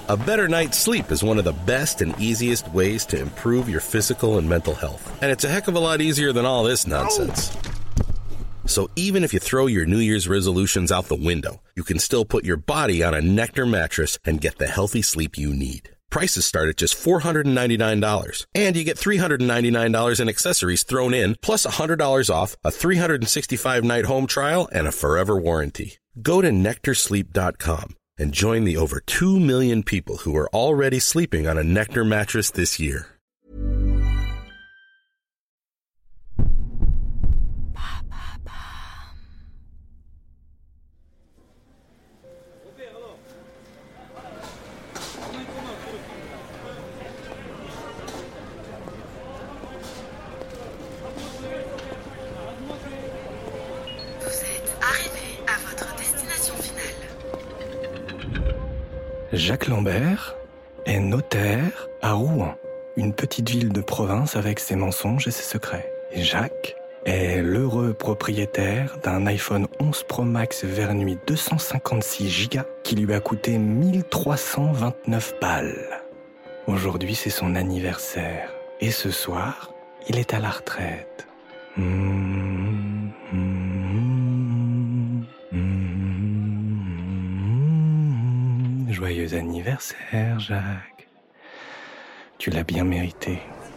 A better night's sleep is one of the best and easiest ways to improve your physical and mental health. And it's a heck of a lot easier than all this nonsense. So even if you throw your New Year's resolutions out the window, you can still put your body on a Nectar mattress and get the healthy sleep you need. Prices start at just $499, and you get $399 in accessories thrown in, plus $100 off, a 365-night home trial, and a forever warranty. Go to NectarSleep.com and join the over 2 million people who are already sleeping on a Nectar mattress this year. Jacques Lambert est notaire à Rouen, une petite ville de province avec ses mensonges et ses secrets. Et Jacques est l'heureux propriétaire d'un iPhone 11 Pro Max Vernui 256 Go qui lui a coûté 1329 balles. Aujourd'hui, c'est son anniversaire. Et ce soir, il est à la retraite. Joyeux anniversaire, Jacques. Tu l'as bien mérité.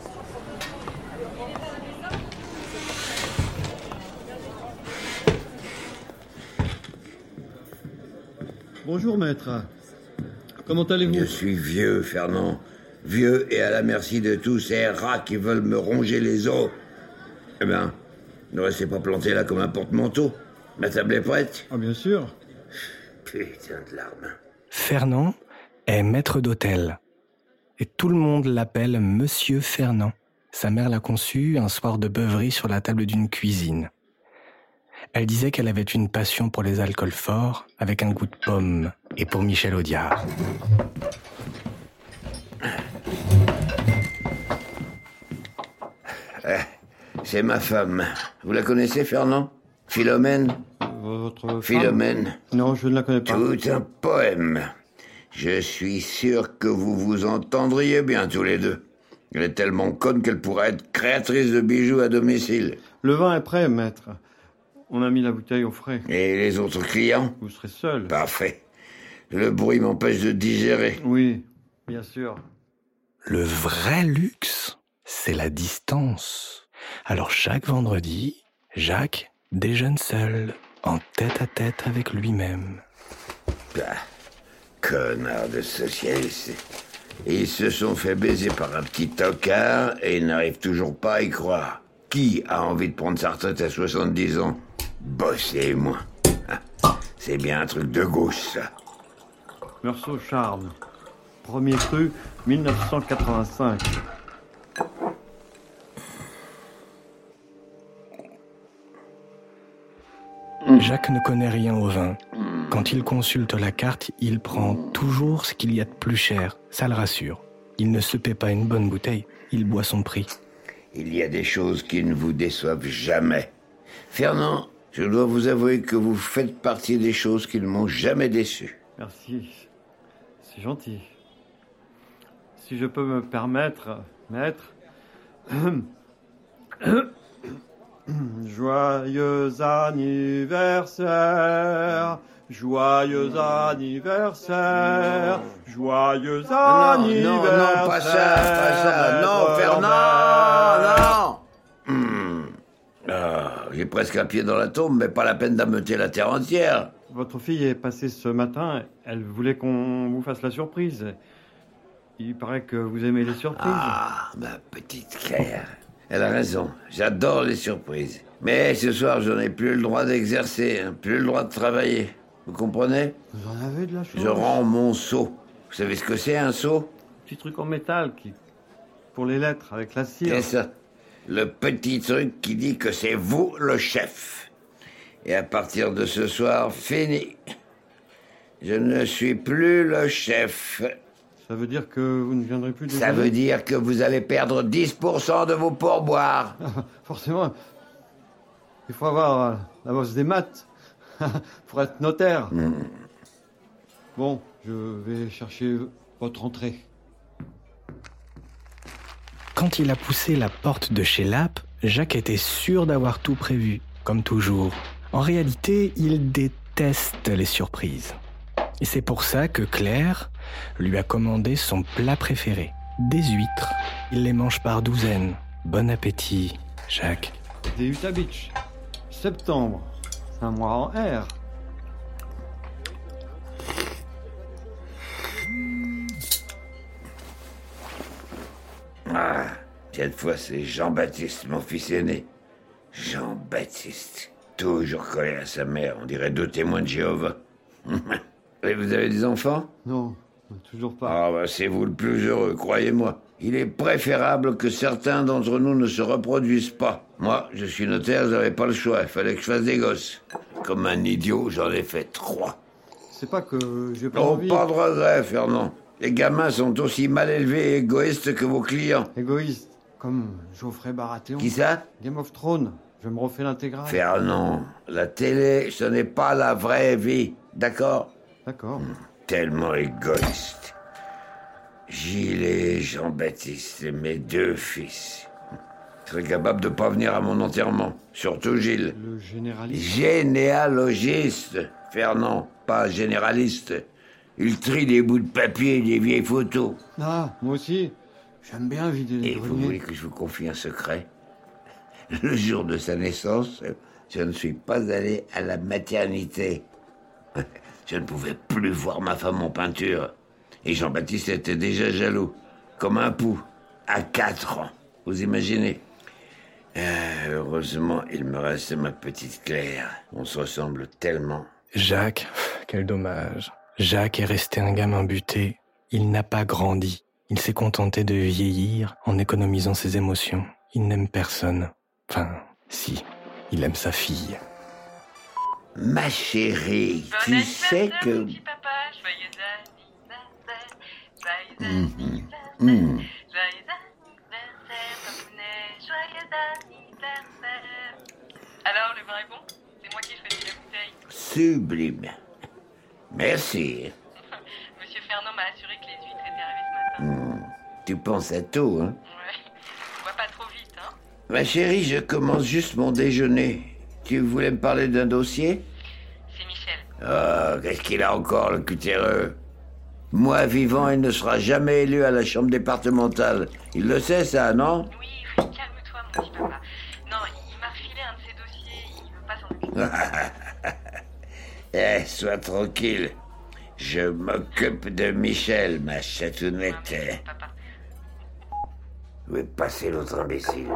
Bonjour, maître. Comment allez-vous ? Je suis vieux, Fernand. Vieux et à la merci de tous ces rats qui veulent me ronger les os. Eh bien, ne restez pas planté là comme un porte-manteau. Ma table est prête ? Ah, bien sûr. Putain de larmes. Fernand est maître d'hôtel. Et tout le monde l'appelle Monsieur Fernand. Sa mère l'a conçu un soir de beuverie sur la table d'une cuisine. Elle disait qu'elle avait une passion pour les alcools forts, avec un goût de pomme, et pour Michel Audiard. C'est ma femme. Vous la connaissez, Fernand ? Philomène ? Votre femme ? Philomène ? Non, je ne la connais pas. Tout un poème. Je suis sûr que vous vous entendriez bien tous les deux. Elle est tellement conne qu'elle pourrait être créatrice de bijoux à domicile. Le vin est prêt, maître. On a mis la bouteille au frais. Et les autres clients ? Vous serez seul. Parfait. Le bruit m'empêche de digérer. Oui, bien sûr. Le vrai luxe, c'est la distance. Alors chaque vendredi, Jacques déjeune seul, en tête-à-tête avec lui-même. Ah, connard de socialiste. Ils se sont fait baiser par un petit tocard et ils n'arrivent toujours pas à y croire. Qui a envie de prendre sa retraite à 70 ans ? Bosser, moi. Ah, c'est bien un truc de gauche, ça. Meursault Charme. Premier cru, 1985. Jacques ne connaît rien au vin. Quand il consulte la carte, il prend toujours ce qu'il y a de plus cher. Ça le rassure. Il ne se paie pas une bonne bouteille, il boit son prix. Il y a des choses qui ne vous déçoivent jamais. Fernand, je dois vous avouer que vous faites partie des choses qui ne m'ont jamais déçu. Merci. C'est gentil. Si je peux me permettre, maître... Joyeux anniversaire, joyeux anniversaire, joyeux anniversaire. Non, pas ça, non, Fernand, non. J'ai presque un pied dans la tombe, mais pas la peine d'ameuter la terre entière. Votre fille est passée ce matin, elle voulait qu'on vous fasse la surprise. Il paraît que vous aimez les surprises. Ah, ma petite Claire. Elle a raison, j'adore les surprises. Mais ce soir, je n'ai plus le droit d'exercer, plus le droit de travailler. Vous comprenez ? Vous en avez de la chance. Je rends mon sceau. Vous savez ce que c'est, un sceau ? Petit truc en métal pour les lettres, avec la cire. C'est ça. Le petit truc qui dit que c'est vous le chef. Et à partir de ce soir, fini. Je ne suis plus le chef. Ça veut dire que vous ne viendrez plus déjeuner ? Ça veut dire que vous allez perdre 10% de vos pourboires. Forcément. Il faut avoir la bosse des maths pour être notaire. Bon, Je vais chercher votre entrée. Quand il a poussé la porte de chez Lapp, Jacques était sûr d'avoir tout prévu, comme toujours. En réalité, il déteste les surprises. Et c'est pour ça que Claire lui a commandé son plat préféré, des huîtres. Il les mange par douzaines. Bon appétit, Jacques. Des Utah Beach. Septembre. C'est un mois en R. Ah, cette fois, c'est Jean-Baptiste, mon fils aîné. Jean-Baptiste. Toujours collé à sa mère, on dirait 2 témoins de Jéhovah. Et vous avez des enfants? Non, toujours pas. Ah bah c'est vous le plus heureux, croyez-moi. Il est préférable que certains d'entre nous ne se reproduisent pas. Moi, je suis notaire, j'avais pas le choix, il fallait que je fasse des gosses. Comme un idiot, j'en ai fait 3. C'est pas que j'ai pas Oh, envie. pas de regret, Fernand. Les gamins sont aussi mal élevés et égoïstes que vos clients. Égoïste, comme Geoffrey Baratheon. Qui ça? Game of Thrones. Je me refais l'intégrale. Fernand, la télé, ce n'est pas la vraie vie, d'accord? D'accord. Tellement égoïste. Gilles et Jean-Baptiste, mes 2 fils. Je serais capable de pas venir à mon enterrement. Surtout Gilles. Le généraliste. Généalogiste, Fernand, pas généraliste. Il trie des bouts de papier et des vieilles photos. Ah, moi aussi. J'aime bien vider les Et vous greniers. voulez que je vous confie un secret? Le jour de sa naissance, je ne suis pas allé à la maternité. Je ne pouvais plus voir ma femme en peinture. Et Jean-Baptiste était déjà jaloux, comme un pou, à 4 ans. Vous imaginez? Heureusement, il me reste ma petite Claire. On se ressemble tellement. Jacques, quel dommage. Jacques est resté un gamin buté. Il n'a pas grandi. Il s'est contenté de vieillir en économisant ses émotions. Il n'aime personne. Enfin, si, il aime sa fille. Ma chérie, Bon tu sais anniversaire, que... mon petit papa, joyeux anniversaire, joyeux anniversaire, joyeux anniversaire, papounet, joyeux anniversaire. Alors, le vin est bon? C'est moi qui choisis la bouteille. Sublime. Merci. Monsieur Fernand m'a assuré que les huîtres étaient arrivées ce matin. Tu penses à tout, hein? Ouais, on va pas trop vite, hein? Ma chérie, je commence juste mon déjeuner. Tu voulais me parler d'un dossier? C'est Michel. Ah, qu'est-ce qu'il a encore, le cutéreux? Moi, vivant, il ne sera jamais élu à la chambre départementale. Il le sait, ça, non? Oui, calme-toi, mon petit papa. Non, il m'a refilé un de ses dossiers, il veut pas s'en occuper. Sois tranquille. Je m'occupe de Michel, ma chatounette. Papa. Où est passé l'autre imbécile?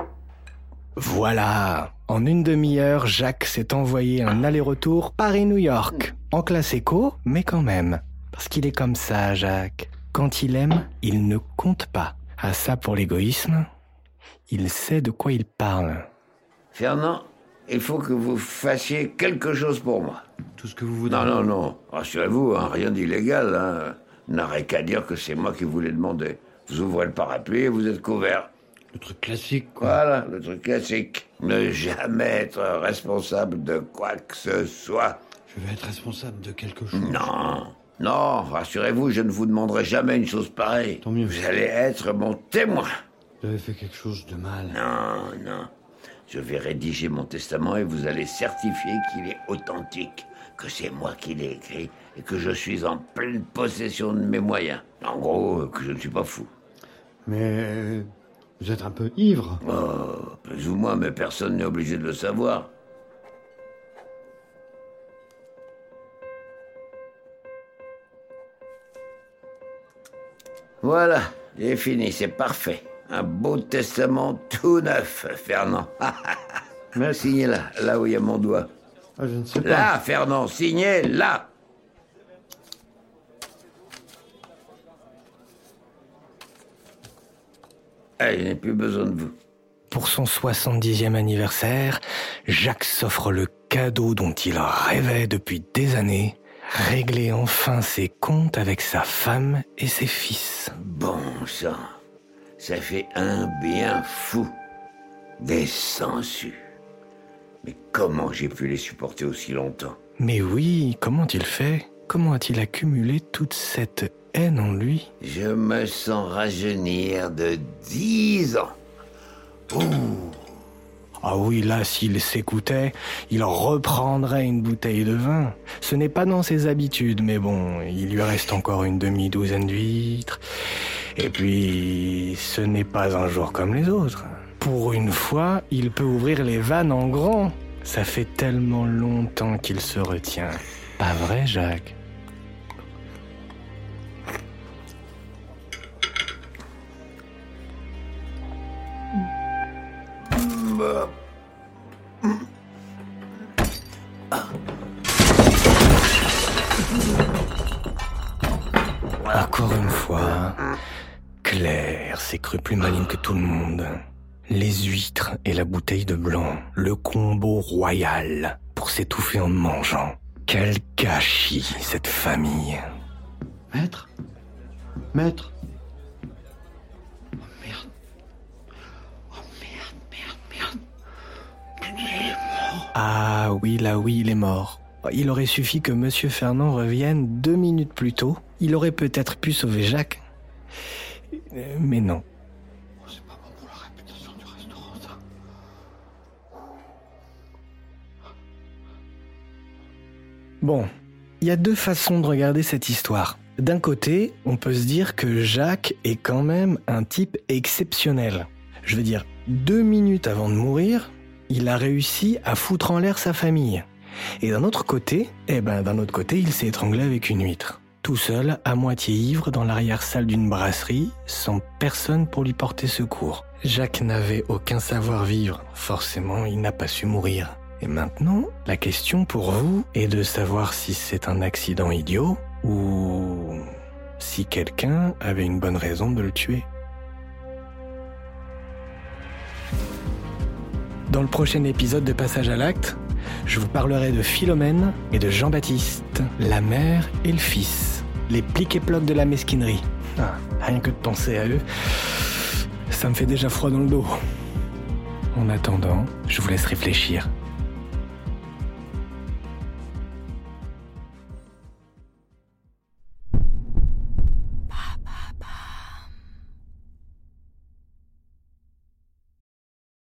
Voilà. En une demi-heure, Jacques s'est envoyé un aller-retour Paris-New York. En classe éco, mais quand même. Parce qu'il est comme ça, Jacques. Quand il aime, il ne compte pas. Ah ça pour l'égoïsme, il sait de quoi il parle. Fernand, il faut que vous fassiez quelque chose pour moi. Tout ce que vous voudrez. Non. Rassurez-vous, hein, rien d'illégal. Hein. N'aurait qu'à dire que c'est moi qui vous l'ai demandé. Vous ouvrez le parapluie et vous êtes couvert. Le truc classique, quoi. Voilà, le truc classique. Ne jamais être responsable de quoi que ce soit. Je vais être responsable de quelque chose. Non, rassurez-vous, je ne vous demanderai jamais une chose pareille. Tant mieux. Vous allez être mon témoin. Vous avez fait quelque chose de mal. Non. Je vais rédiger mon testament et vous allez certifier qu'il est authentique, que c'est moi qui l'ai écrit et que je suis en pleine possession de mes moyens. En gros, que je ne suis pas fou. Mais vous êtes un peu ivre. Oh, plus ou moins, mais personne n'est obligé de le savoir. Voilà, j'ai fini, c'est parfait. Un beau testament tout neuf, Fernand. Mais Signez là où il y a mon doigt. je ne sais pas. Là, Fernand, signez là. Allez, je n'ai plus besoin de vous. Pour son 70e anniversaire, Jacques s'offre le cadeau dont il rêvait depuis des années, régler enfin ses comptes avec sa femme et ses fils. Bon sang, ça fait un bien fou. Des sangsues. Mais comment j'ai pu les supporter aussi longtemps? Mais oui, comment il fait? comment a-t-il accumulé toute cette haine en lui? Je me sens rajeunir de 10 ans. Ouh. Ah oui, là, s'il s'écoutait, il reprendrait une bouteille de vin. Ce n'est pas dans ses habitudes, mais bon, il lui reste encore une demi-douzaine d'huîtres. Et puis, ce n'est pas un jour comme les autres. Pour une fois, il peut ouvrir les vannes en grand. Ça fait tellement longtemps qu'il se retient. Pas vrai, Jacques? Encore une fois, Claire s'est crue plus maligne que tout le monde. Les huîtres et la bouteille de blanc, le combo royal pour s'étouffer en mangeant. Quel gâchis, cette famille. Maître? Maître? Oh merde. Oh merde. Il est mort. Ah oui, là oui, il est mort. Il aurait suffi que Monsieur Fernand revienne 2 minutes plus tôt. Il aurait peut-être pu sauver Jacques. Mais non. C'est pas bon pour la réputation du restaurant, ça. Bon, il y a 2 façons de regarder cette histoire. D'un côté, on peut se dire que Jacques est quand même un type exceptionnel. Je veux dire, 2 minutes avant de mourir, il a réussi à foutre en l'air sa famille. Et d'un autre côté, il s'est étranglé avec une huître. Tout seul, à moitié ivre, dans l'arrière-salle d'une brasserie, sans personne pour lui porter secours. Jacques n'avait aucun savoir-vivre. Forcément, il n'a pas su mourir. Et maintenant, la question pour vous est de savoir si c'est un accident idiot ou si quelqu'un avait une bonne raison de le tuer. Dans le prochain épisode de Passage à l'acte, je vous parlerai de Philomène et de Jean-Baptiste, la mère et le fils, les pliques et ploques de la mesquinerie. Rien que de penser à eux, ça me fait déjà froid dans le dos. En attendant, je vous laisse réfléchir.